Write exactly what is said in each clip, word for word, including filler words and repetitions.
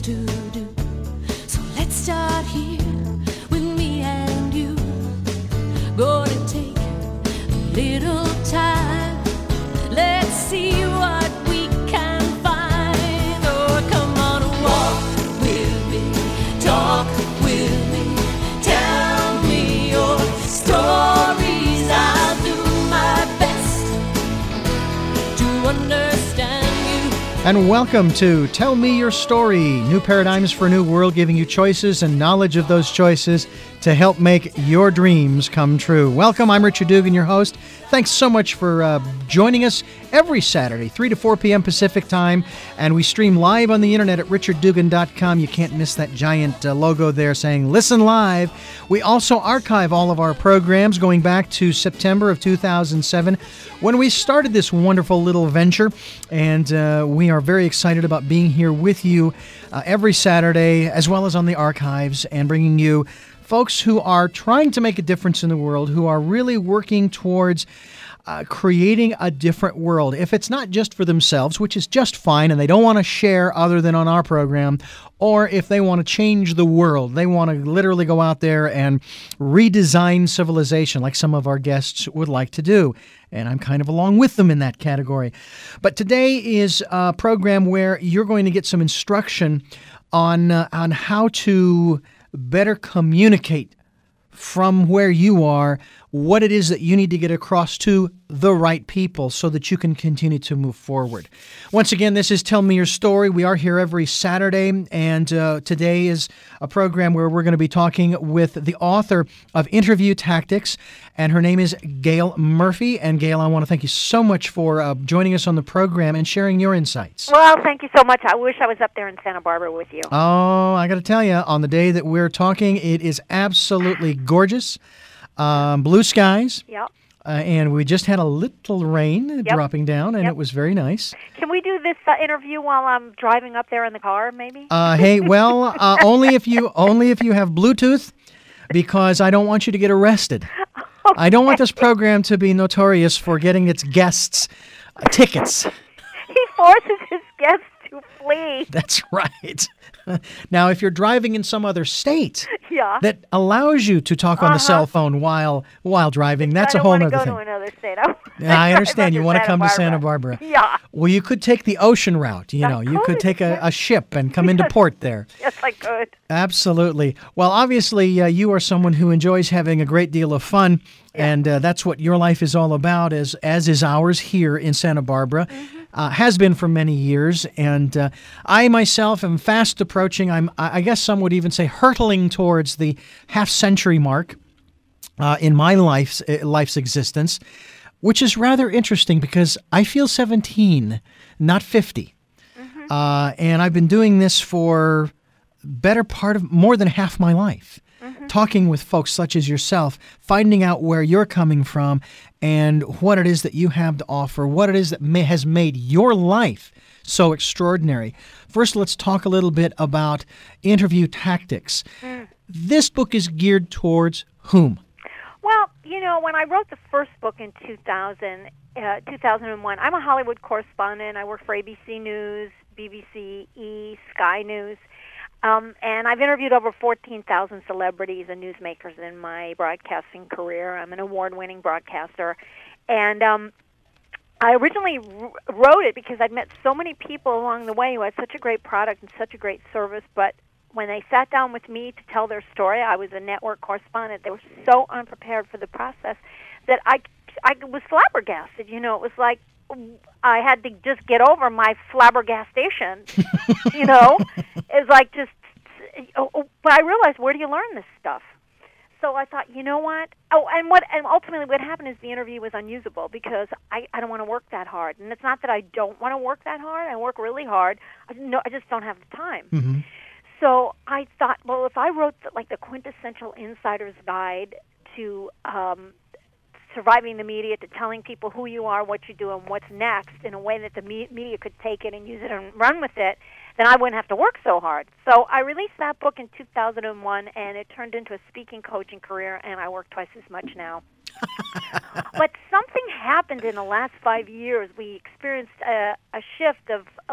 to do. So let's start here with me and you. Gonna take a little time. Let's see what we can find. Oh, come on, walk with me, talk with me, tell me your stories. I'll do my best to understand you. And welcome to Tell Me Your Story, New Paradigms for a New World, giving you choices and knowledge of those choices to help make your dreams come true. Welcome, I'm Richard Dugan, your host. Thanks so much for uh, joining us every Saturday, three to four p.m. Pacific time, and we stream live on the internet at richard dugan dot com. You can't miss that giant uh, logo there saying Listen Live. We also archive all of our programs going back to September of two thousand seven when we started this wonderful little venture, and uh, we are very excited about being here with you uh, every Saturday, as well as on the archives, and bringing you folks who are trying to make a difference in the world, who are really working towards uh, creating a different world. If it's not just for themselves, which is just fine, and they don't want to share other than on our program, or if they want to change the world, they want to literally go out there and redesign civilization like some of our guests would like to do. And I'm kind of along with them in that category. But today is a program where you're going to get some instruction on uh, on how to better communicate from where you are what it is that you need to get across to the right people so that you can continue to move forward. Once again, this is Tell Me Your Story. We are here every Saturday, and uh, today is a program where we're going to be talking with the author of Interview Tactics, and her name is Gail Murphy. And Gail, I want to thank you so much for uh, joining us on the program and sharing your insights. Well, thank you so much. I wish I was up there in Santa Barbara with you. Oh, I got to tell you, on the day that we're talking, it is absolutely gorgeous. Um, blue skies. Yep. Uh, and we just had a little rain Yep. dropping down, and Yep. it was very nice. Can we do this uh, interview while I'm driving up there in the car, maybe? Uh, hey, well, uh, only if you only if you have Bluetooth, because I don't want you to get arrested. Okay. I don't want this program to be notorious for getting its guests uh, tickets. He forces his guests to flee. That's right. Now, if you're driving in some other state Yeah. that allows you to talk on the Uh-huh. cell phone while while driving, that's I a don't whole want to other go thing. to another state. I, Yeah, I understand. You want to come to Santa Barbara. Barbara. Yeah. Well, you could take the ocean route. You Of know, you could course, take a, yes. a ship and come into Yes. port there. Yes, I could. Absolutely. Well, obviously, uh, you are someone who enjoys having a great deal of fun, and uh, that's what your life is all about, as as is ours here in Santa Barbara. Mm-hmm. Uh, has been for many years, and uh, I myself am fast approaching. I'm, I guess, some would even say, hurtling towards the half-century mark uh, in my life's uh, life's existence, which is rather interesting because I feel seventeen, not fifty, Mm-hmm. uh, and I've been doing this for better part of more than half my life. Talking with folks such as yourself, finding out where you're coming from and what it is that you have to offer, what it is that may, has made your life so extraordinary. First, let's talk a little bit about Interview Tactics. Mm. This book is geared towards whom? Well, you know, when I wrote the first book in two thousand, uh, two thousand one, I'm a Hollywood correspondent. I work for A B C News, B B C, E, Sky News. Um, and I've interviewed over fourteen thousand celebrities and newsmakers in my broadcasting career. I'm an award-winning broadcaster. And um, I originally r- wrote it because I'd met so many people along the way who had such a great product and such a great service. But when they sat down with me to tell their story, I was a network correspondent. They were so unprepared for the process that I, I was flabbergasted. You know, it was like I had to just get over my flabbergastation, you know. It's like just, oh, oh, but I realized, where do you learn this stuff? So I thought, you know what? Oh, and what? And ultimately, what happened is the interview was unusable because I, I don't want to work that hard. And it's not that I don't want to work that hard. I work really hard. I no, I just don't have the time. Mm-hmm. So I thought, well, if I wrote the, like the quintessential insider's guide to um, surviving the media, to telling people who you are, what you do, and what's next in a way that the me- media could take it and use it and run with it, then I wouldn't have to work so hard. So I released that book in two thousand one, and it turned into a speaking coaching career, and I work twice as much now. But something happened in the last five years. We experienced a, a shift of uh, to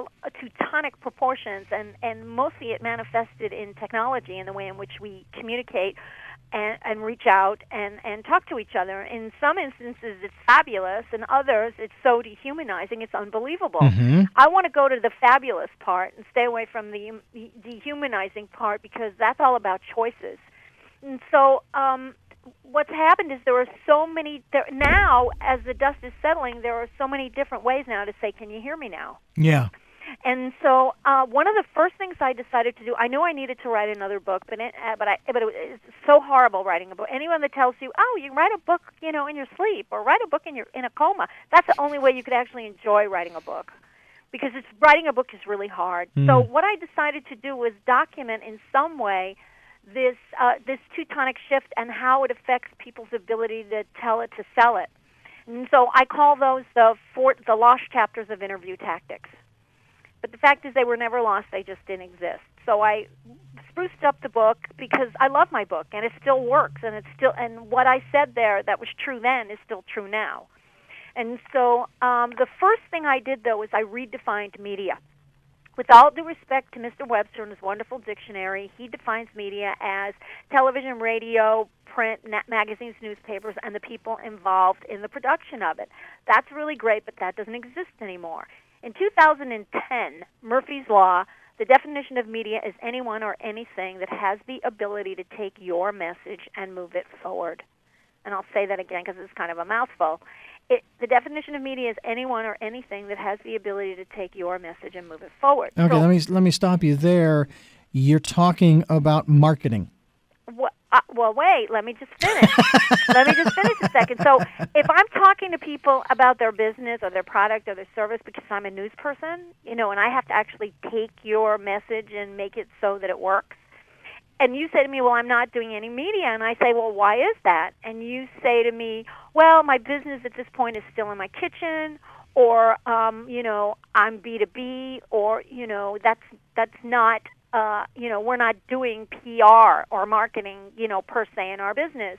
Teutonic proportions, and, and mostly it manifested in technology and the way in which we communicate and, and reach out and, and talk to each other. In some instances, it's fabulous. In others, it's so dehumanizing, it's unbelievable. Mm-hmm. I want to go to the fabulous part and stay away from the dehumanizing part, because that's all about choices. And so um, what's happened is there are so many, there, now as the dust is settling, there are so many different ways now to say, can you hear me now? Yeah. And so uh, one of the first things I decided to do, I knew I needed to write another book, but it, uh, but I but it was, it's so horrible writing a book. Anyone that tells you, oh, you can write a book, you know, in your sleep, or write a book in your in a coma, that's the only way you could actually enjoy writing a book, because it's writing a book is really hard. Mm. So what I decided to do was document in some way this uh, this Teutonic shift and how it affects people's ability to tell it, to sell it. And so I call those the four, the lost chapters of interview tactics. But the fact is they were never lost, they just didn't exist. So I spruced up the book because I love my book, and it still works, and it's still, and what I said there that was true then is still true now. And so um, the first thing I did, though, is I redefined media. With all due respect to Mister Webster and his wonderful dictionary, he defines media as television, radio, print, na- magazines, newspapers, and the people involved in the production of it. That's really great, but that doesn't exist anymore. In two thousand ten, Murphy's Law, the definition of media is anyone or anything that has the ability to take your message and move it forward. And I'll say that again because it's kind of a mouthful. It, the definition of media is anyone or anything that has the ability to take your message and move it forward. Okay, so, let me let me stop you there. You're talking about marketing. Wh- uh, well, wait, let me just finish. Let me just finish a second. So if I'm talking to people about their business or their product or their service because I'm a news person, you know, and I have to actually take your message and make it so that it works, and you say to me, well, I'm not doing any media, and I say, well, why is that? And you say to me, well, my business at this point is still in my kitchen, or, um, you know, I'm B two B, or, you know, that's that's not, uh, you know, we're not doing P R or marketing, you know, per se in our business.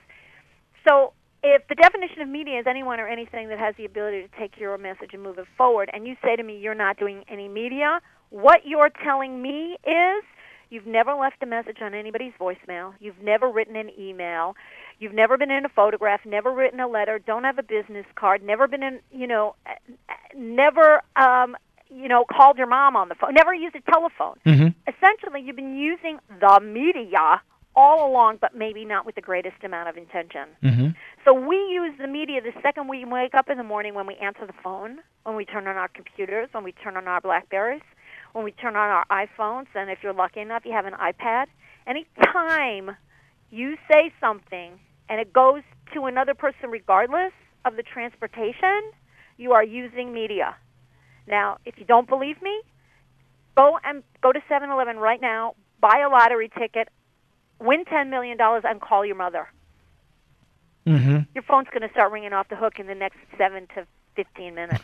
So if the definition of media is anyone or anything that has the ability to take your message and move it forward, and you say to me you're not doing any media, what you're telling me is you've never left a message on anybody's voicemail. You've never written an email. You've never been in a photograph, never written a letter, don't have a business card, never been in, you know, never, um, you know, called your mom on the phone, never used a telephone. Mm-hmm. Essentially, you've been using the media all along, but maybe not with the greatest amount of intention. Mm-hmm. So we use the media the second we wake up in the morning, when we answer the phone, when we turn on our computers, when we turn on our BlackBerries, when we turn on our iPhones, and if you're lucky enough, you have an iPad. Any time you say something and it goes to another person regardless of the transportation, you are using media. Now, if you don't believe me, go and go to seven eleven right now, buy a lottery ticket, win ten million dollars, and call your mother. Mm-hmm. Your phone's going to start ringing off the hook in the next seven to fifteen minutes.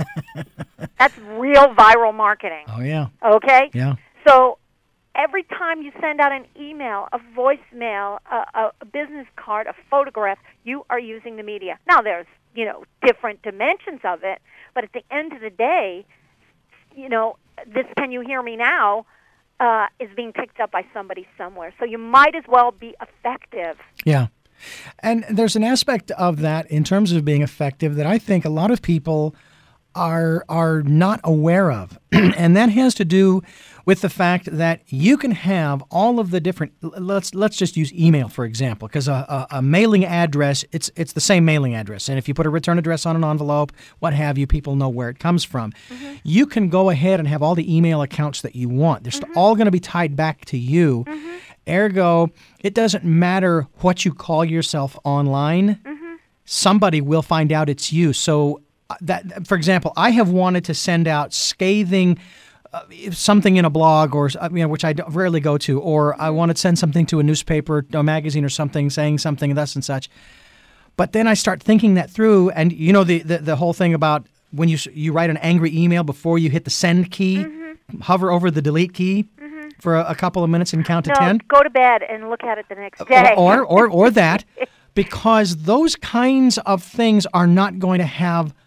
That's real viral marketing. Oh, yeah. Okay? Yeah. So every time you send out an email, a voicemail, a, a business card, a photograph, you are using the media. Now, there's, you know, different dimensions of it, but at the end of the day, you know, this "can you hear me now" uh, is being picked up by somebody somewhere. So you might as well be effective. Yeah. And there's an aspect of that in terms of being effective that I think a lot of people are are not aware of. And that has to do with the fact that you can have all of the different, let's let's just use email, for example, because a, a, a mailing address, it's it's the same mailing address. And if you put a return address on an envelope, what have you, people know where it comes from. Mm-hmm. You can go ahead and have all the email accounts that you want. They're mm-hmm. all going to be tied back to you. Mm-hmm. Ergo, it doesn't matter what you call yourself online. Mm-hmm. Somebody will find out it's you. So that, for example, I have wanted to send out scathing uh, something in a blog, or you know, which I rarely go to, or I want to send something to a newspaper, a magazine, or something, saying something thus and such. But then I start thinking that through, and you know the the, the whole thing about when you you write an angry email before you hit the send key, mm-hmm. hover over the delete key. For a, a couple of minutes and count to no, ten? Go to bed and look at it the next day. Or, or, or, or that, because those kinds of things are not going to have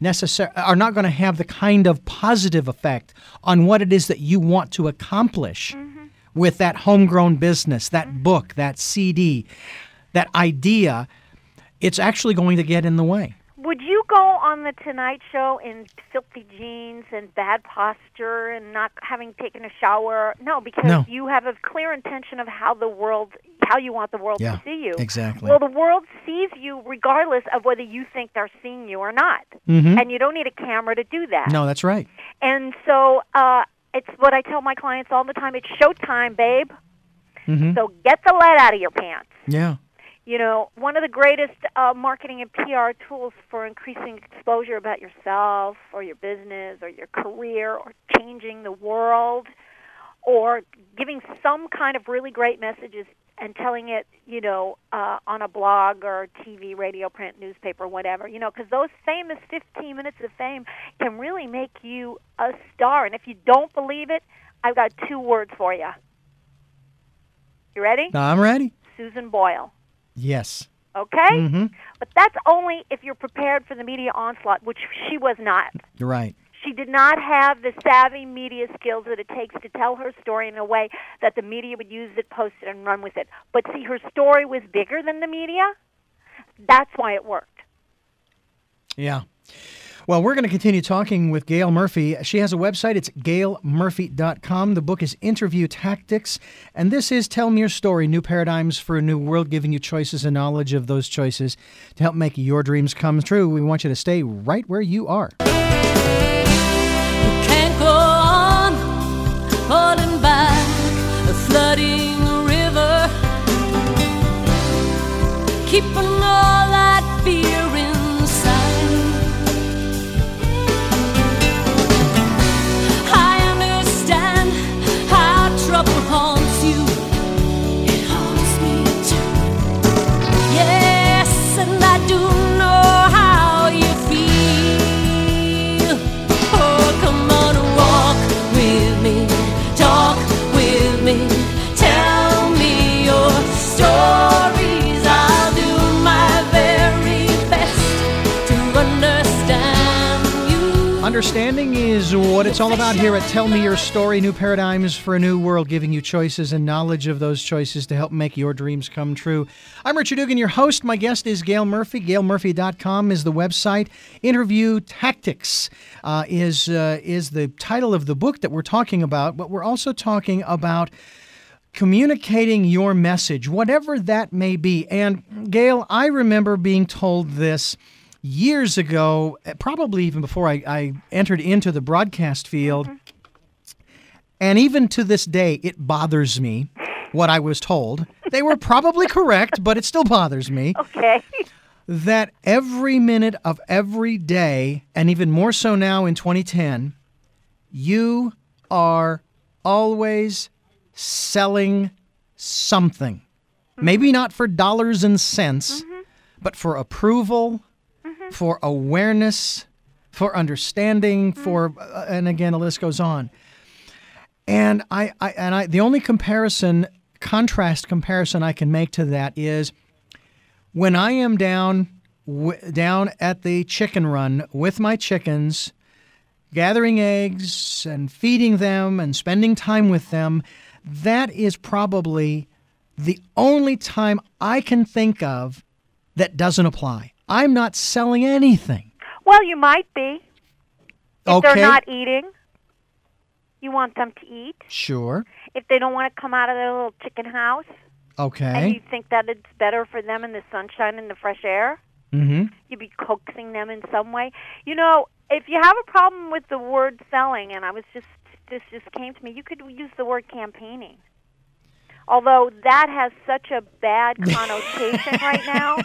necessar- are not going to have the kind of positive effect on what it is that you want to accomplish mm-hmm. with that homegrown business, that mm-hmm. book, that C D, that idea. It's actually going to get in the way. Would you go on the Tonight Show in filthy jeans and bad posture and not having taken a shower? No, because no. you have a clear intention of how the world, how you want the world yeah, to see you. Exactly. Well, the world sees you regardless of whether you think they're seeing you or not. Mm-hmm. And you don't need a camera to do that. No, that's right. And so uh, it's what I tell my clients all the time. It's showtime, babe. Mm-hmm. So get the lead out of your pants. Yeah. You know, one of the greatest uh, marketing and P R tools for increasing exposure about yourself or your business or your career or changing the world or giving some kind of really great messages and telling it, you know, uh, on a blog or T V, radio, print, newspaper, whatever, you know, because those famous fifteen minutes of fame can really make you a star. And if you don't believe it, I've got two words for you. You ready? I'm ready. Susan Boyle. Yes. Okay? Mm-hmm. But that's only if you're prepared for the media onslaught, which she was not. You're right. She did not have the savvy media skills that it takes to tell her story in a way that the media would use it, post it, and run with it. But see, her story was bigger than the media. That's why it worked. Yeah. Well, we're going to continue talking with Gail Murphy. She has a website. It's gail murphy dot com. The book is Interview Tactics. And this is Tell Me Your Story, New Paradigms for a New World, giving you choices and knowledge of those choices to help make your dreams come true. We want you to stay right where you are. You can't go on holding back a flooding river, keeping all that fear inside. Trouble haunts you, it haunts me too. Yes, and I do know how you feel. Oh, come on, walk with me, talk with me, tell me your stories. I'll do my very best to understand you. Understanding is what it's all about here at Tell Me Your Story, New Paradigms for a New World, giving you choices and knowledge of those choices to help make your dreams come true. I'm Richard Dugan, your host. My guest is Gail Murphy. gail murphy dot com is the website. Interview Tactics uh, is, uh, is the title of the book that we're talking about, but we're also talking about communicating your message, whatever that may be. And Gail, I remember being told this years ago, probably even before I, I entered into the broadcast field, mm-hmm. and even to this day, it bothers me what I was told. They were probably correct, but it still bothers me. Okay. That every minute of every day, and even more so now in twenty ten, you are always selling something. Mm-hmm. Maybe not for dollars and cents, mm-hmm. but for approval, for awareness, for understanding, mm-hmm. for uh, and again the list goes on. And I, I and I the only comparison, contrast comparison I can make to that is when I am down w- down at the chicken run with my chickens, gathering eggs and feeding them and spending time with them. That is probably the only time I can think of that doesn't apply. I'm not selling anything. Well, you might be. If okay. they're not eating, you want them to eat. Sure. If they don't want to come out of their little chicken house. Okay. And you think that it's better for them in the sunshine and the fresh air. Mm-hmm. You'd be coaxing them in some way. You know, if you have a problem with the word selling, and I was just, this just came to me, you could use the word campaigning. Although that has such a bad connotation right now.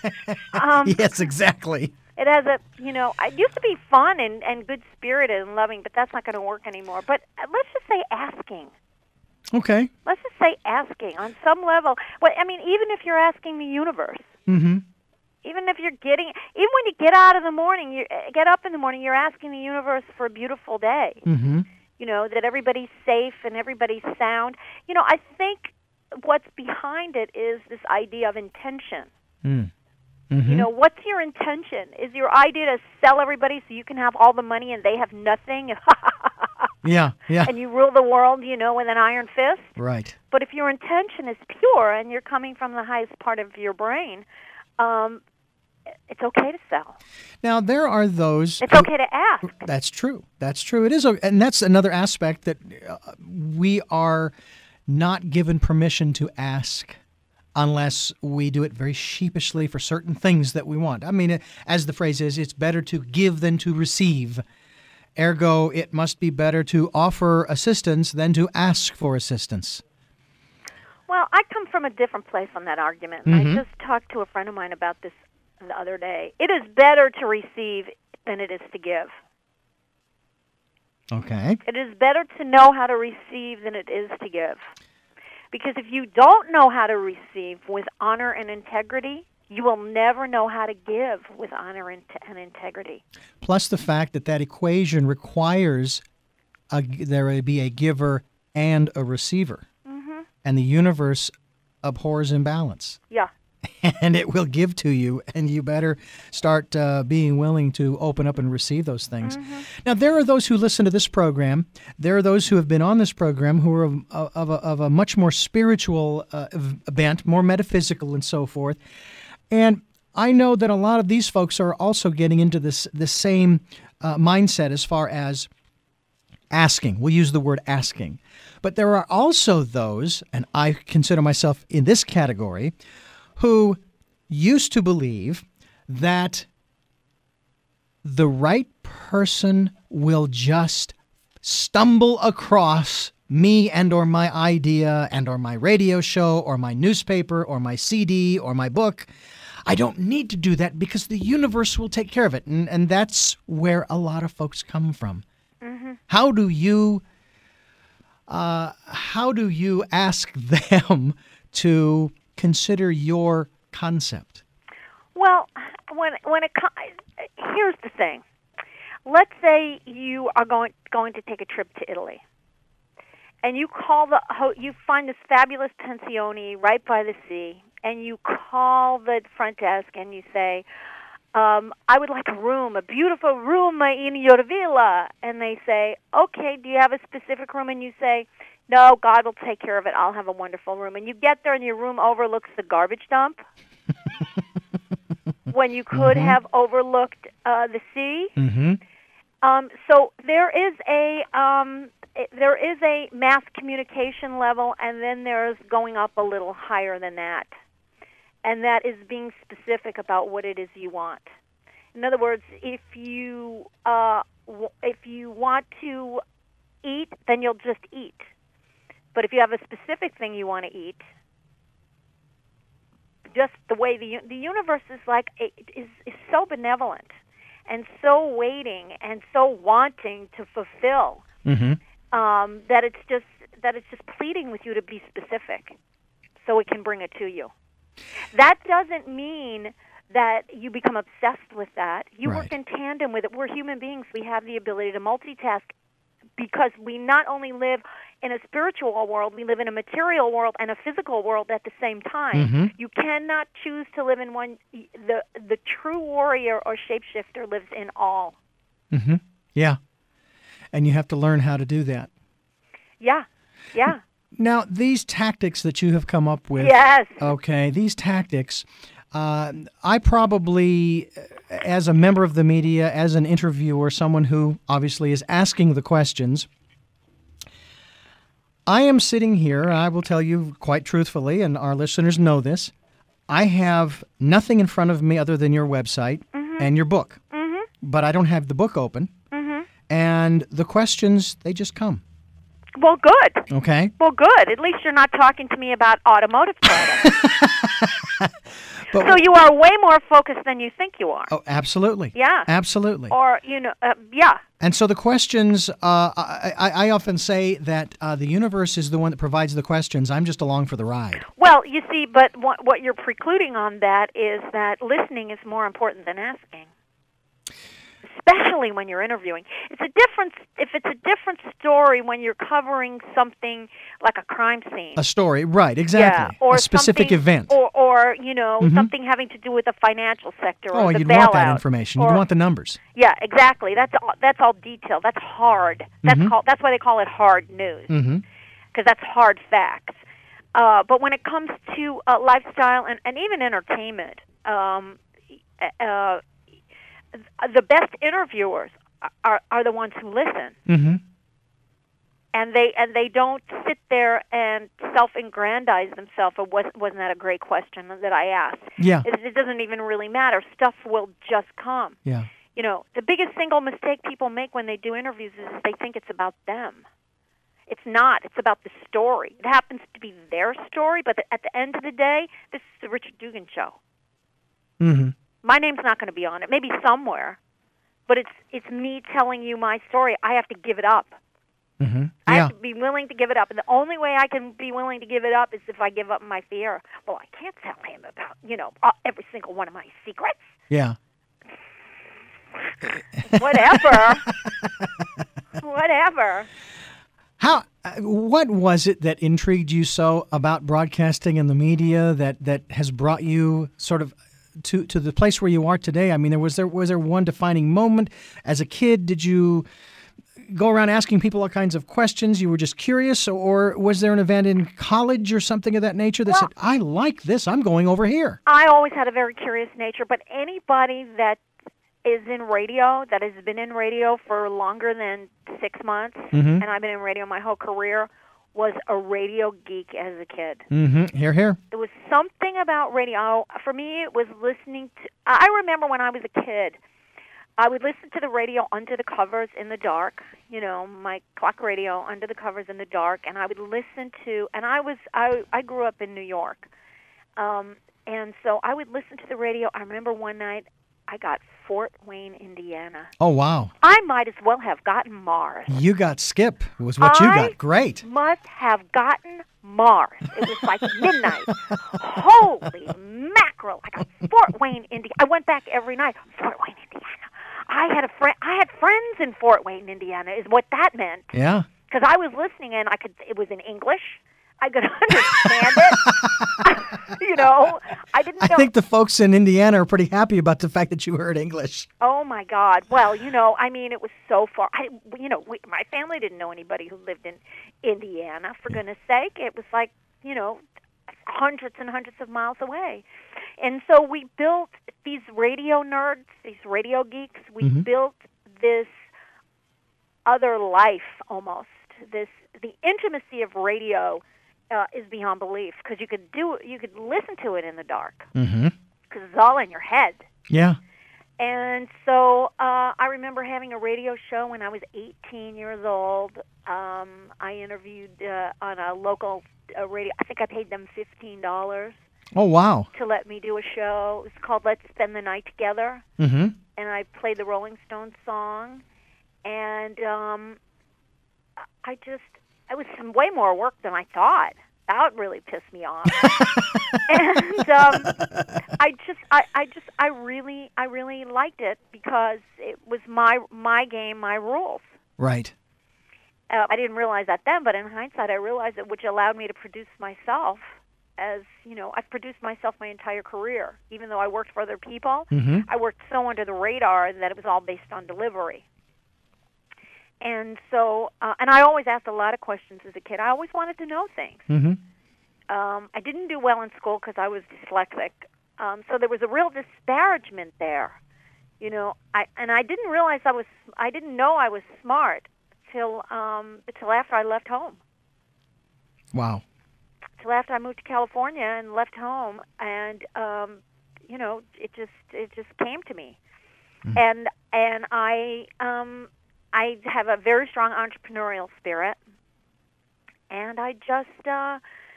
Um, yes, exactly. It has a, you know, it used to be fun and, and good-spirited and loving, but that's not going to work anymore. But let's just say asking. Okay. Let's just say asking on some level. Well, I mean, even if you're asking the universe. Mm-hmm. Even if you're getting, even when you get out of the morning, you get up in the morning, you're asking the universe for a beautiful day. Mm-hmm. You know, that everybody's safe and everybody's sound. You know, I think what's behind it is this idea of intention. Mm. Mm-hmm. You know, what's your intention? Is your idea to sell everybody so you can have all the money and they have nothing? Yeah, yeah. And you rule the world, you know, with an iron fist? Right. But if your intention is pure and you're coming from the highest part of your brain, um, it's okay to sell. Now, there are those... It's okay to ask. That's true. That's true. It is, a, and that's another aspect that uh, we are not given permission to ask unless we do it very sheepishly for certain things that we want. I mean, as the phrase is, it's better to give than to receive. Ergo, it must be better to offer assistance than to ask for assistance. Well, I come from a different place on that argument. Mm-hmm. I just talked to a friend of mine about this the other day. It is better to receive than it is to give. Okay. It is better to know how to receive than it is to give. Because if you don't know how to receive with honor and integrity, you will never know how to give with honor and, and integrity. Plus the fact that that equation requires a, there be a giver and a receiver. Mm-hmm. And the universe abhors imbalance. Yeah. And it will give to you, and you better start uh, being willing to open up and receive those things. Mm-hmm. Now, there are those who listen to this program. There are those who have been on this program who are of, of, a, of a much more spiritual uh, bent, more metaphysical and so forth. And I know that a lot of these folks are also getting into this, this same uh, mindset as far as asking. We'll use the word asking. But there are also those, and I consider myself in this category, who used to believe that the right person will just stumble across me and or my idea and or my radio show or my newspaper or my C D or my book. I don't need to do that because the universe will take care of it. And, and that's where a lot of folks come from. Mm-hmm. How do you uh, how do you ask them to consider your concept? Well, when when it here's the thing. Let's say you are going going to take a trip to Italy, and you call the you find this fabulous pensione right by the sea, and you call the front desk and you say, um, "I would like a room, a beautiful room in your villa," and they say, "Okay, do you have a specific room?" And you say, "No, God will take care of it. I'll have a wonderful room." And you get there and your room overlooks the garbage dump when you could Mm-hmm. have overlooked uh, the sea. Mm-hmm. Um, so there is a um, there is a mass communication level, and then there's going up a little higher than that, and that is being specific about what it is you want. In other words, if you uh, w- if you want to eat, then you'll just eat. But if you have a specific thing you want to eat, just the way the the universe is like it is is so benevolent and so waiting and so wanting to fulfill Mm-hmm. um, that it's just that it's just pleading with you to be specific, so it can bring it to you. That doesn't mean that you become obsessed with that. You Right. work in tandem with it. We're human beings. We have the ability to multitask because we not only live in a spiritual world, we live in a material world and a physical world at the same time. Mm-hmm. You cannot choose to live in one. The the true warrior or shapeshifter lives in all. Mm-hmm. Yeah. And you have to learn how to do that. Yeah, yeah. Now, these tactics that you have come up with, Yes. okay, these tactics, uh, I probably, as a member of the media, as an interviewer, someone who obviously is asking the questions, I am sitting here, I will tell you quite truthfully, and our listeners know this, I have nothing in front of me other than your website Mm-hmm. and your book. Mhm. But I don't have the book open, Mhm. and the questions, they just come, Well, good. okay? Well, good. At least you're not talking to me about automotive products. But, So you are way more focused than you think you are. oh, absolutely. Yeah. Absolutely. Or, you know, uh, yeah. And so the questions, uh, I, I, I often say that uh, the universe is the one that provides the questions. I'm just along for the ride. Well, you see, but what, what you're precluding on that is that listening is more important than asking. especially when you're interviewing. It's a different if it's a different story when you're covering something like a crime scene. A story, right, exactly. Yeah, or a specific something- event. Or, or you know, Mhm. something having to do with the financial sector oh, or the you'd bailout. want that information. You'd or- want the numbers. Yeah, exactly. That's all, that's all detail. That's hard. That's Mhm. called. That's why they call it hard news, because Mm-hmm. that's hard facts. Uh, but when it comes to uh, lifestyle and, and even entertainment, um, uh, the best interviewers are, are the ones who listen, Mm-hmm. and they and they don't sit there and self-aggrandize themselves. Or was, wasn't that a great question that I asked? Yeah, It, it doesn't even really matter. Stuff will just come. yeah. You know, the biggest single mistake people make when they do interviews is they think it's about them. It's not. It's about the story. It happens to be their story, but at the end of the day, this is the Richard Dugan show. Mm-hmm. My name's not going to be on it. Maybe somewhere, but it's it's me telling you my story. I have to give it up. Mm-hmm. I Yeah. have to be willing to give it up, and the only way I can be willing to give it up is if I give up my fear. Well, I can't tell him about, you know, uh, every single one of my secrets. Yeah. Whatever. Whatever. How? uh, What was it that intrigued you so about broadcasting and the media that, that has brought you sort of to to the place where you are today? I mean, there was there was there one defining moment as a kid? Did you go around asking people all kinds of questions? You were just curious, or was there an event in college or something of that nature that Well- said, "I like this. I'm going over here"? I always had a very curious nature, but anybody that is in radio, that has been in radio for longer than six months, Mhm. and I've been in radio my whole career, was a radio geek as a kid. Mm-hmm. Here, here. There was something about radio. For me, it was listening to... I remember when I was a kid, I would listen to the radio under the covers in the dark, you know, my clock radio under the covers in the dark, and I would listen to... And I was... I, I grew up in New York, um, and so I would listen to the radio. I remember one night I got Fort Wayne, Indiana. Oh, wow. I might as well have gotten Mars. You got Skip was what you I got. Great. Must have gotten Mars. It was like midnight. Holy mackerel! I got Fort Wayne, Indiana. I went back every night. Fort Wayne, Indiana. I had a friend. I had friends in Fort Wayne, Indiana. Is what that meant. Yeah. Because I was listening and I could. It was in English. I could understand it. You know, I didn't know. I think the folks in Indiana are pretty happy about the fact that you heard English. Oh my God! Well, you know, I mean, it was so far. I, you know, we, my family didn't know anybody who lived in Indiana. For goodness' sake, it was like, you know, hundreds and hundreds of miles away. And so we built these radio nerds, these radio geeks. We Mhm. built this other life almost. This the intimacy of radio uh, is beyond belief because you could do you could listen to it in the dark Mm-hmm. because it's all in your head. Yeah. And so uh, I remember having a radio show when I was eighteen years old. Um, I interviewed uh, on a local uh, radio. I think I paid them fifteen dollars Oh, wow. to let me do a show. It was called Let's Spend the Night Together. Mm-hmm. And I played the Rolling Stones song. And um, I just, it was some way more work than I thought. That really pissed me off. and um, I just, I, I just, I really, I really liked it because it was my my game, my rules. Right. Uh, I didn't realize that then, but in hindsight, I realized it, which allowed me to produce myself. As you know, I've produced myself my entire career. Even though I worked for other people, Mm-hmm. I worked so under the radar that it was all based on delivery. And so, uh, and I always asked a lot of questions as a kid. I always wanted to know things. Mm-hmm. Um, I didn't do well in school because I was dyslexic. Um, so there was a real disparagement there, you know. I and I didn't realize I was. I didn't know I was smart till um, till after I left home. Wow. Till after I moved to California and left home, and um, you know, it just it just came to me, Mm. and and I um, I have a very strong entrepreneurial spirit, and I just uh,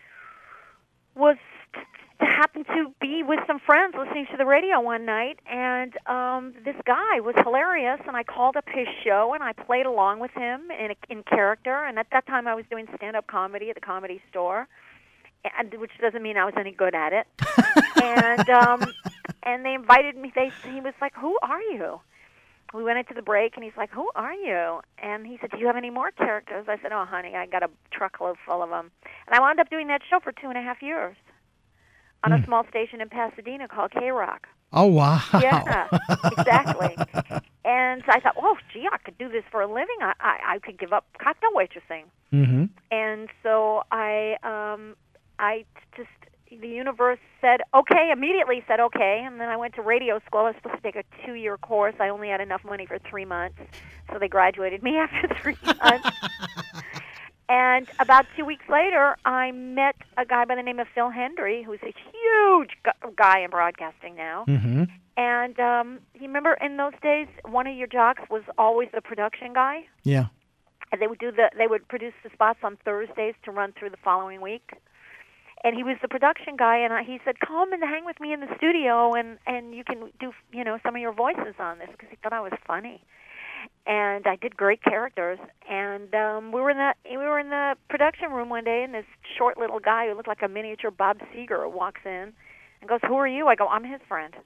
was happened to be with some friends listening to the radio one night, and um, this guy was hilarious, and I called up his show, and I played along with him in, in character, and at that time I was doing stand-up comedy at the Comedy Store, and, which doesn't mean I was any good at it, and um, and they invited me, they, he was like, who are you? we went into the break, and he's like, "Who are you?" And he said, "Do you have any more characters?" I said, "Oh, honey, I got a truckload full of them." And I wound up doing that show for two and a half years on Hmm. a small station in Pasadena called K-Rock. Oh, wow. Yeah, exactly. And so I thought, "Oh, gee, I could do this for a living. I I, I could give up cocktail waitressing." Mm-hmm. And so I um, I just the universe said okay, immediately said okay, and then I went to radio school. I was supposed to take a two-year course. I only had enough money for three months, so they graduated me after three months. And about two weeks later, I met a guy by the name of Phil Hendry, who's a huge gu- guy in broadcasting now. Mm-hmm. And um, you remember in those days, one of your jocks was always the production guy. Yeah. And they would do the they would produce the spots on Thursdays to run through the following week. And he was the production guy, and I, he said, "Come and hang with me in the studio, and and you can do you know some of your voices on this," because he thought I was funny. And I did great characters. And um, we were in the we were in the production room one day, and this short little guy who looked like a miniature Bob Seger walks in and goes, "Who are you?" I go, "I'm his friend."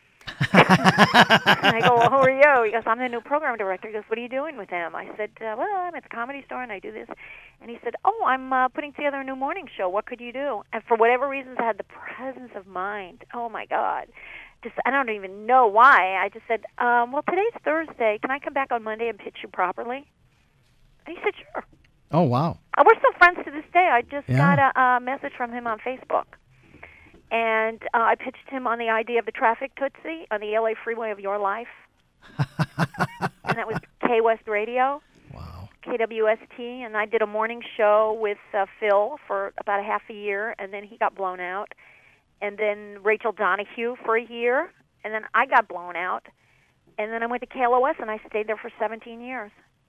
And I go, "Well, who are you?" He goes, "I'm the new program director." He goes, "What are you doing with him?" I said, uh, "Well, I'm at the Comedy Store and I do this." And he said, "Oh, I'm uh, putting together a new morning show. What could you do?" And for whatever reasons, I had the presence of mind. Oh my God, just I don't even know why. I just said, um, "Well, today's Thursday. Can I come back on Monday and pitch you properly?" And he said, "Sure." Oh, wow. Uh, we're still friends to this day. I just Yeah. got a, a message from him on Facebook. And uh, I pitched him on the idea of the traffic Tootsie on the L A freeway of your life. And that was K West Radio, Wow. K W S T. And I did a morning show with uh, Phil for about a half a year, and then he got blown out. And then Rachel Donahue for a year, and then I got blown out. And then I went to K L O S, and I stayed there for seventeen years.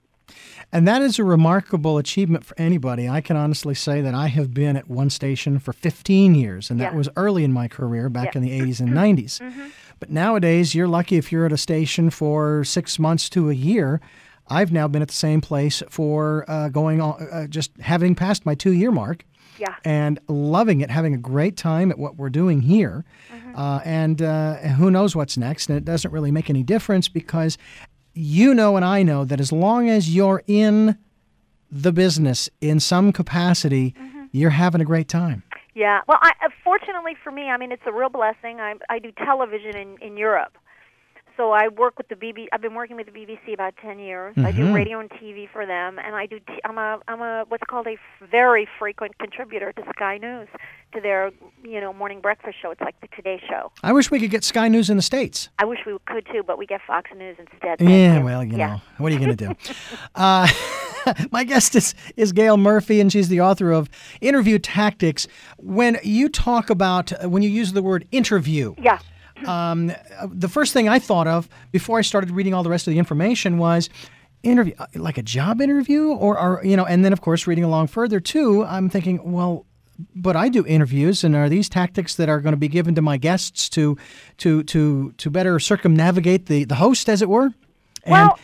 And that is a remarkable achievement for anybody. I can honestly say that I have been at one station for fifteen years, and that Yeah. was early in my career back Yeah. in the eighties and nineties. Mm-hmm. But nowadays, you're lucky if you're at a station for six months to a year. I've now been at the same place for uh, going on, uh, just having passed my two-year mark. Yeah. And loving it, having a great time at what we're doing here. Mm-hmm. Uh, and uh, who knows what's next. And it doesn't really make any difference because you know and I know that as long as you're in the business in some capacity, Mm-hmm. you're having a great time. Yeah. Well, I, uh, fortunately for me, I mean, it's a real blessing. I, I do television in, in Europe. So I work with the B B C. I've been working with the B B C about ten years. I do Mhm. radio and T V for them, and I do. T- I'm a I'm a what's called a f- very frequent contributor to Sky News, to their you know morning breakfast show. It's like the Today Show. I wish we could get Sky News in the States. I wish we could too, but we get Fox News instead. Thank Yeah, you. well, you Yeah. know, what are you going to do? uh, my guest is, is Gail Murphy, and she's the author of Interview Tactics. When you talk about, when you use the word interview, Yeah. um, the first thing I thought of before I started reading all the rest of the information was interview, like a job interview, or, or you know, and then of course reading along further too, I'm thinking, well, but I do interviews, and are these tactics that are going to be given to my guests to to to to better circumnavigate the, the host, as it were? And Well,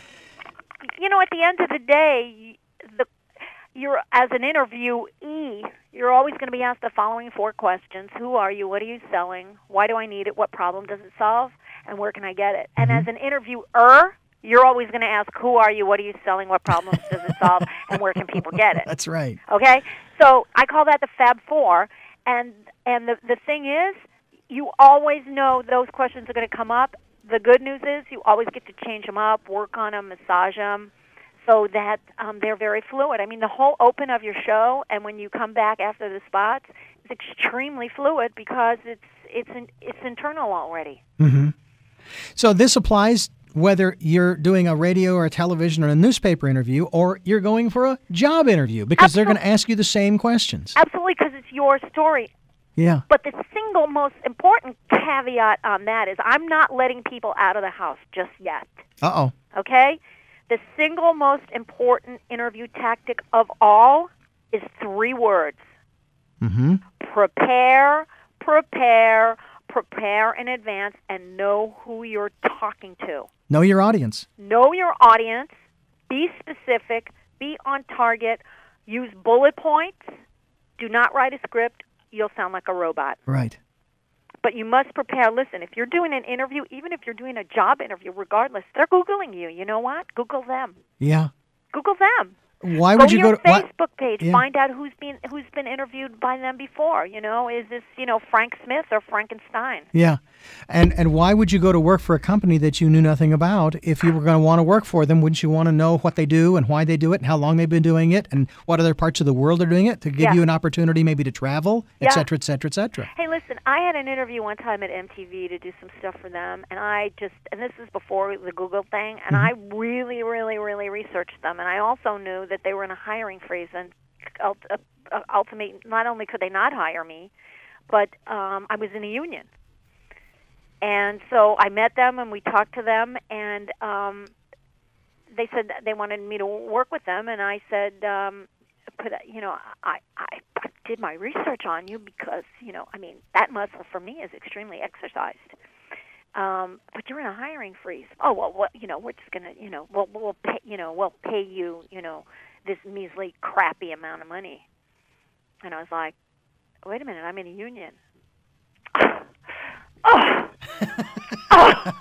you know, at the end of the day, the you're as an interviewee, you're always going to be asked the following four questions: Who are you? What are you selling? Why do I need it? What problem does it solve? And where can I get it? And as an interviewer, you're always going to ask, who are you? What are you selling? What problems does it solve? And where can people get it? that's right. Okay? So I call that the Fab Four. And and the, the thing is, you always know those questions are going to come up. The good news is you always get to change them up, work on them, massage them, so that um, they're very fluid. I mean, the whole open of your show, and when you come back after the spots, is extremely fluid because it's it's in, it's internal already. Mm-hmm. So this applies whether you're doing a radio or a television or a newspaper interview, or you're going for a job interview, because they're going to ask you the same questions. Absolutely, because it's your story. Yeah. But the single most important caveat on that is I'm not letting people out of the house just yet. Uh-oh. Okay? The single most important interview tactic of all is three words. Mm-hmm. Prepare, prepare, prepare in advance, and know who you're talking to. Know your audience. Know your audience. Be specific. Be on target. Use bullet points. Do not write a script. You'll sound like a robot. Right. But you must prepare. Listen, if you're doing an interview, even if you're doing a job interview, regardless, they're Googling you. You know what? Google them. Yeah. Google them. Why go would you to go your to what? Facebook page? Yeah. Find out who's been who's been interviewed by them before. You know, is this you know Frank Smith or Frankenstein? Yeah. And and why would you go to work for a company that you knew nothing about if you were going to want to work for them? Wouldn't you want to know what they do and why they do it and how long they've been doing it and what other parts of the world are doing it to give Yeah. you an opportunity maybe to travel, et Yeah. cetera, et cetera, et cetera? Hey, listen, I had an interview one time at M T V to do some stuff for them, and I just, and this is before the Google thing, and I really, really, really researched them, and I also knew that they were in a hiring freeze, and ult- uh, uh, ultimately, not only could they not hire me, but um, I was in a union. And so I met them, and we talked to them, and um, they said that they wanted me to work with them, and I said, um, put, you know, I, I, I did my research on you because, you know, I mean, that muscle for me is extremely exercised. Um, but you're in a hiring freeze. Oh, well, what, you know, we're just going to, you know, we'll, we'll pay, you know, we'll pay you, you know, this measly, crappy amount of money. And I was like, wait a minute, I'm in a union. Oh. Oh.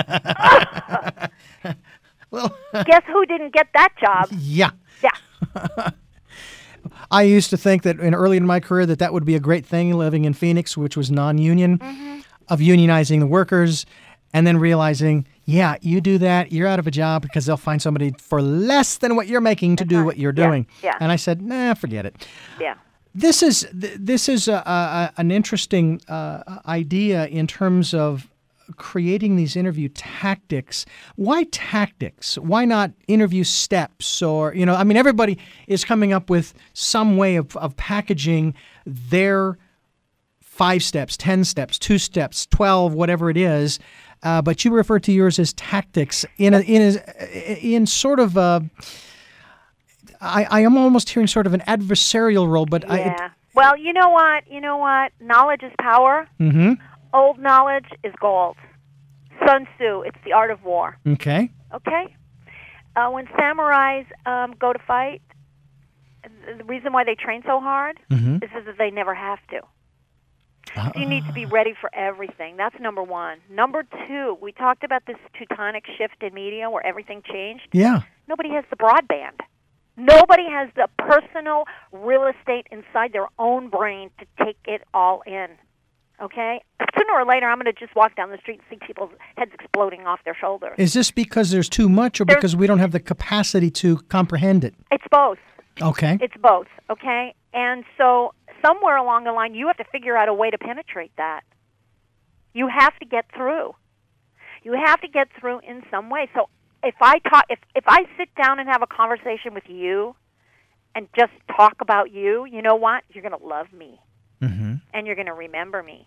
Oh. Well, guess who didn't get that job? yeah. Yeah. I used to think that in early in my career that that would be a great thing living in Phoenix, which was non-union, Mm-hmm. of unionizing the workers, and then realizing, yeah, you do that, you're out of a job because they'll find somebody for less than what you're making to do right. what you're Yeah, doing. yeah. And I said, nah, forget it. Yeah. This is th- this is a, a, an interesting uh, idea in terms of creating these interview tactics. Why tactics? Why not interview steps? Or, you know, I mean, everybody is coming up with some way of, of packaging their five steps, ten steps, two steps, twelve, whatever it is. Uh, but you refer to yours as tactics in a, in a, in sort of a. I, I am almost hearing sort of an adversarial role, but I. Yeah. Well, you know what? You know what? Knowledge is power. Mm-hmm. Old knowledge is gold. Sun Tzu, it's the art of war. Okay. Okay? Uh, when samurais um, go to fight, th- the reason why they train so hard Mm-hmm. is so that they never have to. Uh, So you need to be ready for everything. That's number one. Number two, we talked about this tectonic shift in media where everything changed. yeah. Nobody has the broadband. Nobody has the personal real estate inside their own brain to take it all in. Okay? Sooner or later, I'm going to just walk down the street and see people's heads exploding off their shoulders. Is this because there's too much or There's- because we don't have the capacity to comprehend it? It's both. Okay. It's both, okay? And so somewhere along the line, you have to figure out a way to penetrate that. You have to get through. You have to get through in some way. So if I talk, if if I sit down and have a conversation with you, and just talk about you, you know what? You're going to love me, Mm-hmm. and you're going to remember me.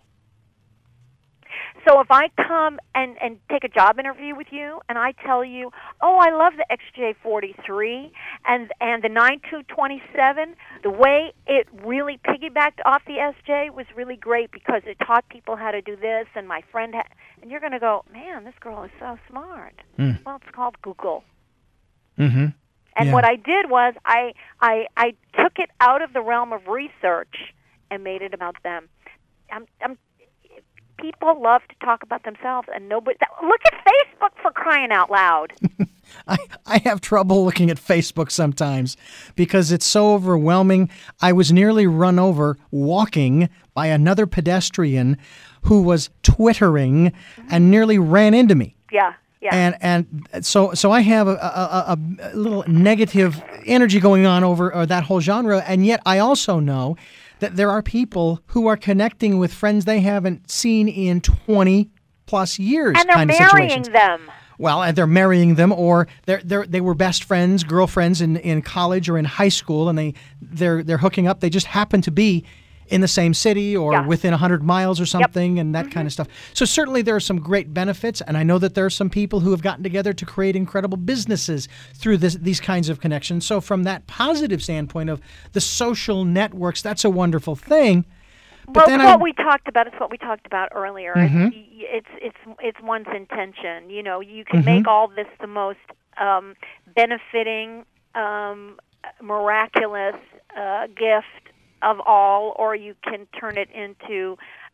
So if I come and, and take a job interview with you, and I tell you, oh, I love the X J forty-three and and the nine two two seven, the way it really piggybacked off the S J was really great because it taught people how to do this, and my friend had, and you're going to go, man, this girl is so smart. Mm. Well, it's called Google. Mm-hmm. And Yeah. what I did was I, I I took it out of the realm of research and made it about them. I'm, I'm, people love to talk about themselves, and nobody. Look at Facebook, for crying out loud. I, I have trouble looking at Facebook sometimes because it's so overwhelming. I was nearly run over walking by another pedestrian who was twittering and nearly ran into me. Yeah, yeah. And and so so I have a, a, a, a little negative energy going on over or that whole genre, and yet I also know that there are people who are connecting with friends they haven't seen in twenty plus years. And they're kind of marrying situations. them. Well, and they're marrying them, or they're, they're they were best friends, girlfriends in, in college or in high school, and they they're they're hooking up. They just happen to be in the same city or Yeah. within one hundred miles or something, and that kind of stuff. So certainly there are some great benefits, and I know that there are some people who have gotten together to create incredible businesses through this, these kinds of connections. So from that positive standpoint of the social networks, that's a wonderful thing. But Well, then it's I, what we talked about. It's what we talked about earlier. Mhm. It's, it's it's it's one's intention. You know, you can Mhm. make all this the most um, benefiting, um, miraculous uh, gift of all, or you can turn it into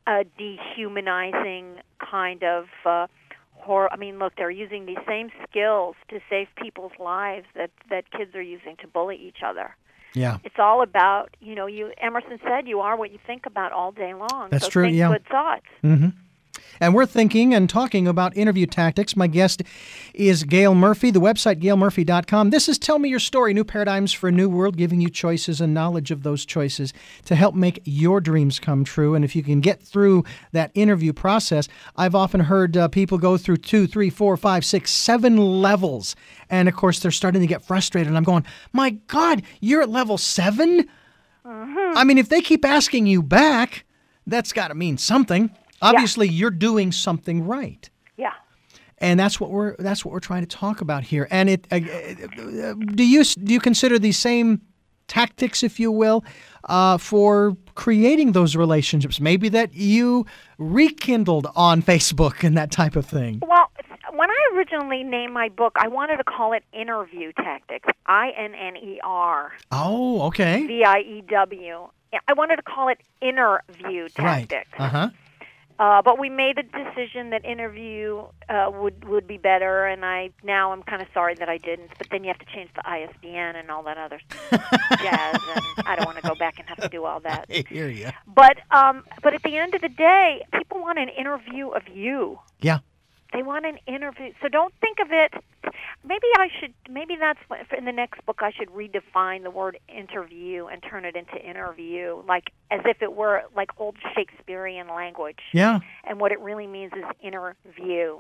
a dehumanizing kind of uh, horror. I mean, look, they're using these same skills to save people's lives that, that kids are using to bully each other. Yeah. It's all about, you know, you Emerson said you are what you think about all day long. That's so true, think yeah. good thoughts. Mm-hmm. And we're thinking and talking about interview tactics. My guest is Gail Murphy, the website gail murphy dot com. This is Tell Me Your Story, New Paradigms for a New World, giving you choices and knowledge of those choices to help make your dreams come true. And if you can get through that interview process, I've often heard uh, people go through two, three, four, five, six, seven levels. And, of course, they're starting to get frustrated. And I'm going, my God, you're at level seven? Mm-hmm. I mean, if they keep asking you back, that's got to mean something. Obviously, yeah. You're doing something right. Yeah. And that's what we're that's what we're trying to talk about here. And it uh, uh, do you do you consider these same tactics, if you will, uh, for creating those relationships? Maybe that you rekindled on Facebook and that type of thing. Well, when I originally named my book, I wanted to call it Interview Tactics. I N N E R. Oh, okay. V I E W. I wanted to call it Interview Tactics. Right. Uh huh. Uh, but we made the decision that interview uh, would would be better, and I now I'm kind of sorry that I didn't. But then you have to change the I S B N and all that other jazz, and I don't want to go back and have to do all that. I hear you. But um, but at the end of the day, people want an interview of you. Yeah. They want an interview. So don't think of it. Maybe I should. Maybe that's what, in the next book. I should redefine the word interview and turn it into interview, like as if it were like old Shakespearean language. Yeah. And what it really means is interview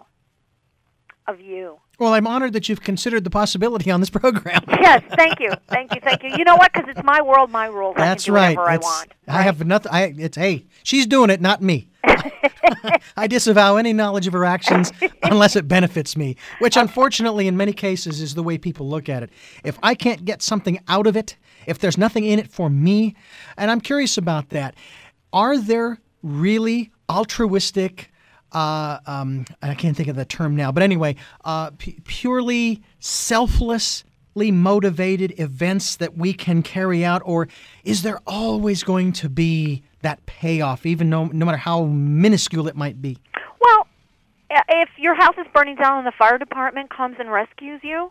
of you. Well, I'm honored that you've considered the possibility on this program. Yes, thank you, thank you, thank you. You know what? Because it's my world, my rules. That's I can do right. whatever It's, I want. I have nothing. I it's hey, she's doing it, not me. I disavow any knowledge of her actions unless it benefits me, which unfortunately in many cases is the way people look at it. If I can't get something out of it, if there's nothing in it for me, and I'm curious about that, are there really altruistic, uh, um, I can't think of the term now, but anyway, uh, p- purely selflessly motivated events that we can carry out, or is there always going to be that payoff, even no, no matter how minuscule it might be? Well, if your house is burning down and the fire department comes and rescues you,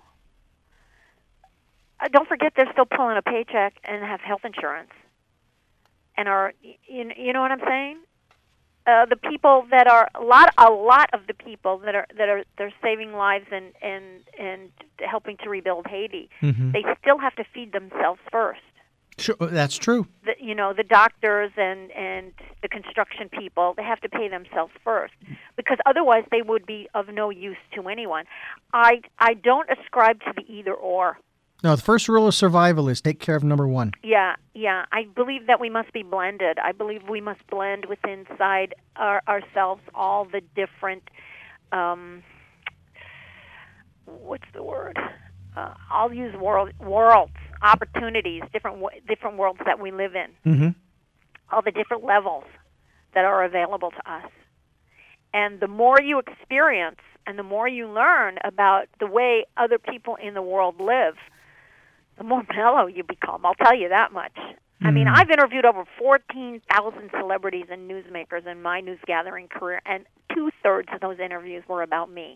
uh, don't forget they're still pulling a paycheck and have health insurance. And are you, you know what I'm saying? Uh, the people that are a lot, a lot of the people that are that are they're saving lives and and and helping to rebuild Haiti, mm-hmm. they still have to feed themselves first. Sure, that's true. The, you know, the doctors and, and the construction people, they have to pay themselves first because otherwise they would be of no use to anyone. I I don't ascribe to the either or. No, the first rule of survival is take care of number one. Yeah, yeah. I believe that we must be blended. I believe we must blend within inside our, ourselves all the different, um, what's the word? Uh, I'll use world, worlds, opportunities, different different worlds that we live in. Mm-hmm. All the different levels that are available to us. And the more you experience and the more you learn about the way other people in the world live, the more mellow you become. I'll tell you that much. Mm-hmm. I mean, I've interviewed over fourteen thousand celebrities and newsmakers in my news gathering career, and two-thirds of those interviews were about me.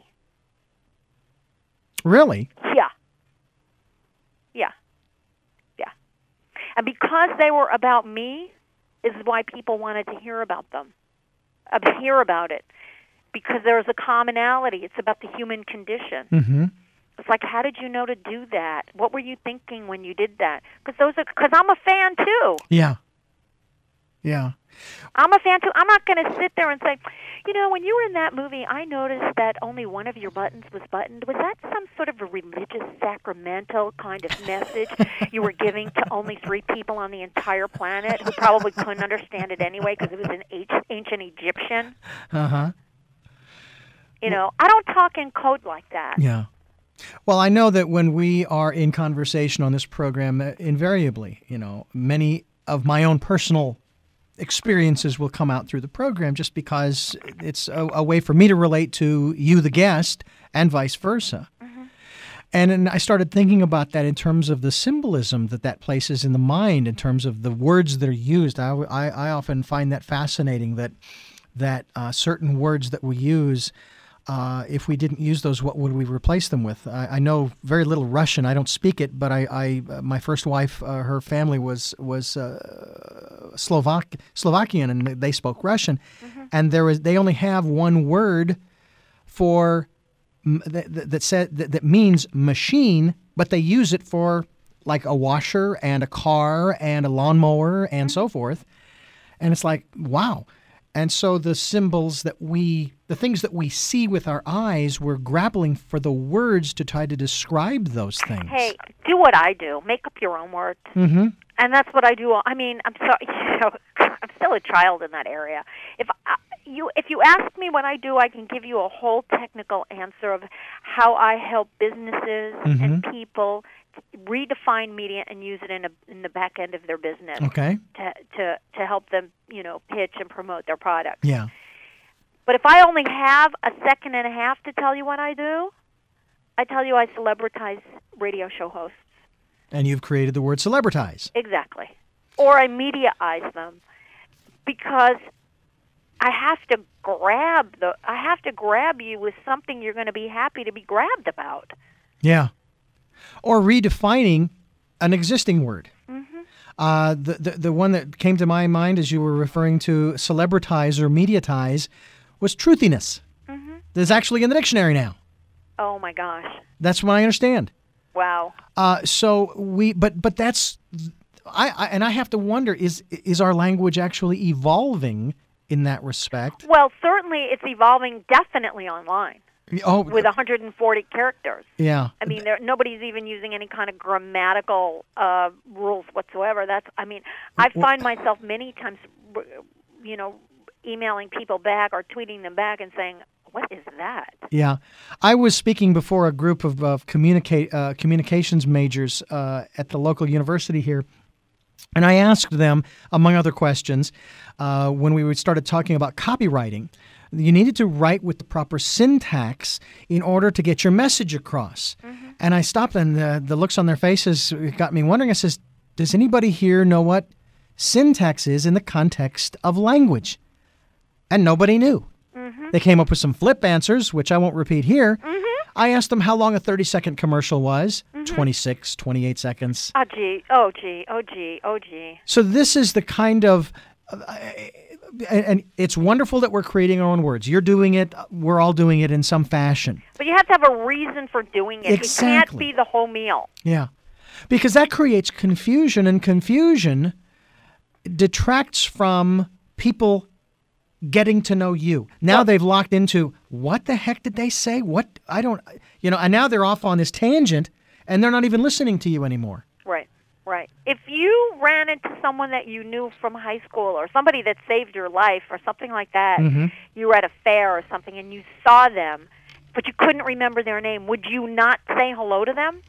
Really? Yeah. Yeah. Yeah. And because they were about me is why people wanted to hear about them, uh, hear about it, because there was a commonality. It's about the human condition. Mm-hmm. It's like, how did you know to do that? What were you thinking when you did that? Because those are because I'm a fan too. Yeah. Yeah. I'm a fan too. I'm not going to sit there and say, you know, when you were in that movie, I noticed that only one of your buttons was buttoned. Was that some sort of a religious, sacramental kind of message you were giving to only three people on the entire planet who probably couldn't understand it anyway because it was in ancient Egyptian? Uh-huh. You know, I don't talk in code like that. Yeah. Well, I know that when we are in conversation on this program, uh, invariably, you know, many of my own personal experiences will come out through the program just because it's a, a way for me to relate to you, the guest, and vice versa. Mm-hmm. And, and I started thinking about that in terms of the symbolism that that places in the mind, in terms of the words that are used. I, I, I often find that fascinating, that that uh, certain words that we use, uh, if we didn't use those, what would we replace them with? I, I know very little Russian. I don't speak it, but I, I uh, my first wife, uh, her family was was uh, Slovak Slovakian, and they spoke Russian, mm-hmm. and there was they only have one word for that that, that said that, that means machine, but they use it for like a washer and a car and a lawnmower and mm-hmm. so forth, and it's like wow. And so the symbols that we, the things that we see with our eyes, we're grappling for the words to try to describe those things. Hey, do what I do. Make up your own words. Mm-hmm. And that's what I do. I mean, I'm sorry, you know, I'm still a child in that area. If I, you if you ask me what I do, I can give you a whole technical answer of how I help businesses mm-hmm. and people redefine media and use it in a, in the back end of their business. Okay. To to to help them, you know, pitch and promote their products. Yeah. But if I only have a second and a half to tell you what I do, I tell you I celebritize radio show hosts. And you've created the word celebritize. Exactly. Or I mediaize them because I have to grab the I have to grab you with something you're going to be happy to be grabbed about. Yeah. Or redefining an existing word. Mm-hmm. Uh, the, the the one that came to my mind as you were referring to celebritize or mediatize was truthiness. Mm-hmm. That's actually in the dictionary now. Oh my gosh. That's what I understand. Wow. Uh, so we, but but that's, I, I and I have to wonder: is is our language actually evolving in that respect? Well, certainly it's evolving. Definitely online. Oh, with one hundred forty characters. Yeah. I mean, there, nobody's even using any kind of grammatical uh, rules whatsoever. That's. I mean, I find myself many times, you know, emailing people back or tweeting them back and saying, "What is that?" Yeah, I was speaking before a group of, of communicate uh, communications majors uh, at the local university here, and I asked them, among other questions, uh, when we started talking about copywriting. You needed to write with the proper syntax in order to get your message across. Mm-hmm. And I stopped, and the, the looks on their faces got me wondering. I says, does anybody here know what syntax is in the context of language? And nobody knew. Mm-hmm. They came up with some flip answers, which I won't repeat here. Mm-hmm. I asked them how long a thirty-second commercial was. Mm-hmm. twenty-six, twenty-eight seconds. Oh, gee. Oh, gee. Oh, gee. Oh, gee. So this is the kind of... Uh, And it's wonderful that we're creating our own words. You're doing it. We're all doing it in some fashion. But you have to have a reason for doing it. Exactly. It can't be the whole meal. Yeah. Because that creates confusion, and confusion detracts from people getting to know you. Now well, they've locked into, what the heck did they say? What? I don't, you know, and now they're off on this tangent, and they're not even listening to you anymore. Right. Right. If you ran into someone that you knew from high school or somebody that saved your life or something like that, mm-hmm. you were at a fair or something and you saw them, but you couldn't remember their name, would you not say hello to them?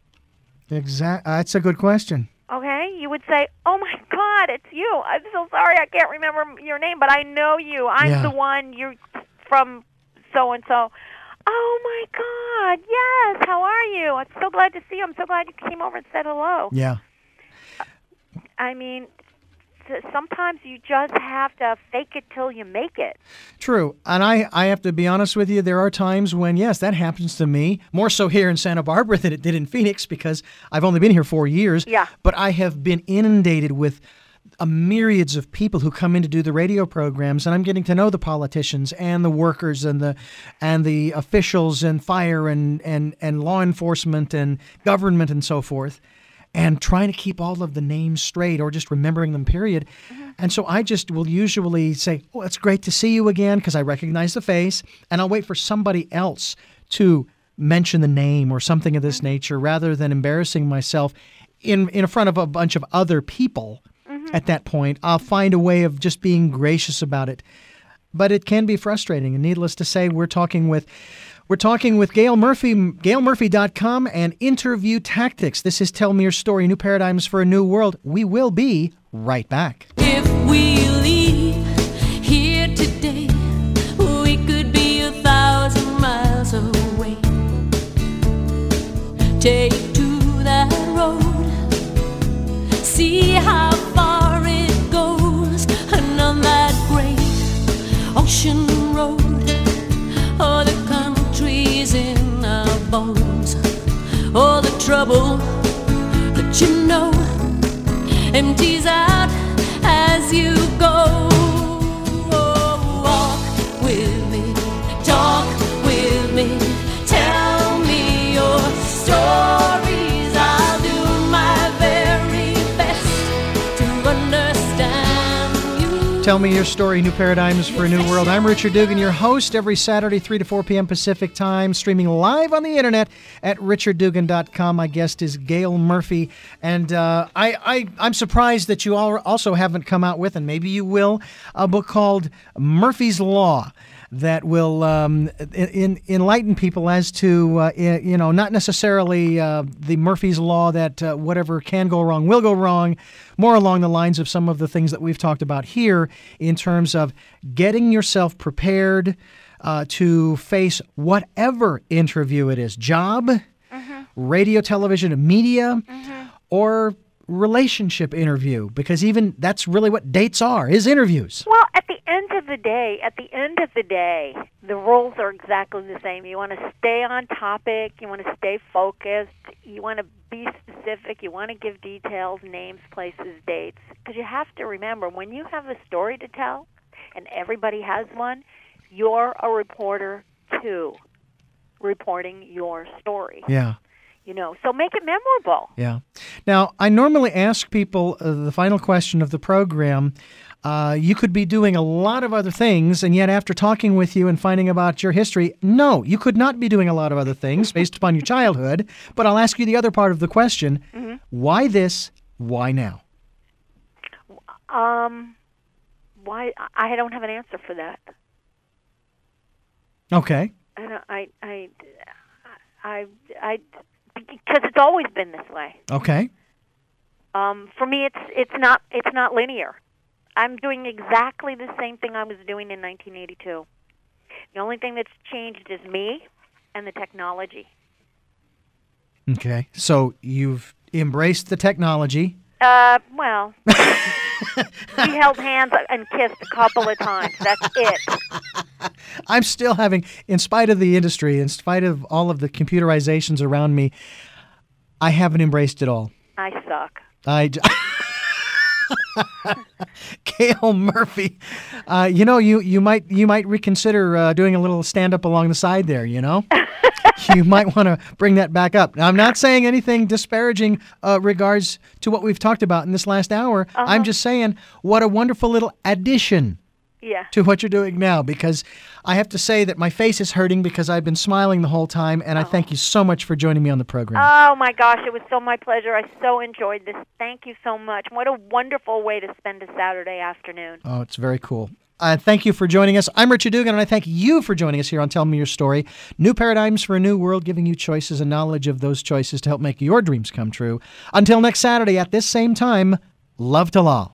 Exactly. That's a good question. Okay. You would say, oh, my God, it's you. I'm so sorry I can't remember your name, but I know you. I'm yeah. the one. You're from so-and-so. Oh, my God, yes. How are you? I'm so glad to see you. I'm so glad you came over and said hello. Yeah. I mean, sometimes you just have to fake it till you make it. True. And I, I have to be honest with you, there are times when, yes, that happens to me, more so here in Santa Barbara than it did in Phoenix because I've only been here four years. Yeah. But I have been inundated with a myriads of people who come in to do the radio programs, and I'm getting to know the politicians and the workers and the and the officials and fire and, and, and law enforcement and government and so forth, and trying to keep all of the names straight or just remembering them, period. Mm-hmm. And so I just will usually say, oh, it's great to see you again, because I recognize the face, and I'll wait for somebody else to mention the name or something of this mm-hmm. nature rather than embarrassing myself in in front of a bunch of other people. At that point, I'll find a way of just being gracious about it. But it can be frustrating. And needless to say, we're talking with we're talking with Gail Murphy, gail murphy dot com and Interview Tactics. This is Tell Me Your Story, New Paradigms for a New World. We will be right back. If we leave here today, we could be a thousand miles away. Take to that road, see how far it goes, and on that great empties out as you go. Walk with me, talk with me, tell me your stories. I'll do my very best to understand you. Tell me your story, New Paradigms for a New World. I'm Richard Dugan, your host, every Saturday, three to four p.m. Pacific Time, streaming live on the internet at richard dugan dot com. My guest is Gail Murphy, and uh, I, I, I'm surprised that you all also haven't come out with, and maybe you will, a book called Murphy's Law that will um, in, enlighten people as to, uh, you know, not necessarily uh, the Murphy's Law that uh, whatever can go wrong will go wrong, more along the lines of some of the things that we've talked about here in terms of getting yourself prepared uh, to face whatever interview it is, job, mm-hmm. radio, television, media, mm-hmm. or relationship interview, because even that's really what dates are, is interviews. Well, at the end of the day, at the end of the day, the rules are exactly the same. You want to stay on topic, you want to stay focused, you want to be specific, you want to give details, names, places, dates, because you have to remember, when you have a story to tell, and everybody has one, you're a reporter too, reporting your story. Yeah. You know, so make it memorable. Yeah. Now, I normally ask people uh, the final question of the program. Uh, you could be doing a lot of other things, and yet after talking with you and finding about your history, no, you could not be doing a lot of other things based upon your childhood. But I'll ask you the other part of the question. Mm-hmm. Why this? Why now? Um, why? I don't have an answer for that. Okay. I don't, I, I, I, I, because it's always been this way. Okay. Um, for me, it's it's not it's not linear. I'm doing exactly the same thing I was doing in nineteen eighty-two. The only thing that's changed is me and the technology. Okay. So you've embraced the technology. Uh, well, we held hands and kissed a couple of times. That's it. I'm still having, in spite of the industry, in spite of all of the computerizations around me, I haven't embraced it all. I suck. I. Gail Murphy, uh, you know, you, you might you might reconsider uh, doing a little stand-up along the side there, you know? You might want to bring that back up. Now, I'm not saying anything disparaging uh, regards to what we've talked about in this last hour. Uh-huh. I'm just saying what a wonderful little addition yeah. to what you're doing now, because I have to say that my face is hurting because I've been smiling the whole time, and oh. I thank you so much for joining me on the program. Oh, my gosh, it was so my pleasure. I so enjoyed this. Thank you so much. What a wonderful way to spend a Saturday afternoon. Oh, it's very cool. Uh, thank you for joining us. I'm Richard Dugan, and I thank you for joining us here on Tell Me Your Story. New Paradigms for a New World, giving you choices and knowledge of those choices to help make your dreams come true. Until next Saturday at this same time, love to all.